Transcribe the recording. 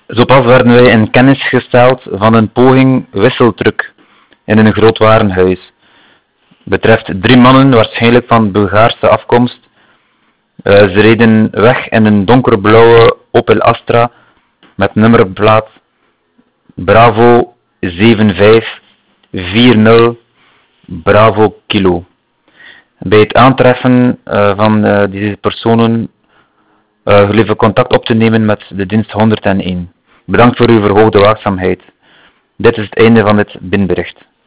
Zo pas werden wij in kennis gesteld van een poging wisseltruc in een groot warenhuis. Betreft 3 mannen, waarschijnlijk van Bulgaarse afkomst. Ze reden weg in een donkerblauwe Opel Astra met nummerplaat Bravo 7540 Bravo Kilo. Bij het aantreffen van deze personen gelieve contact op te nemen met de dienst 101. Bedankt voor uw verhoogde waakzaamheid. Dit is het einde van dit BIN-bericht.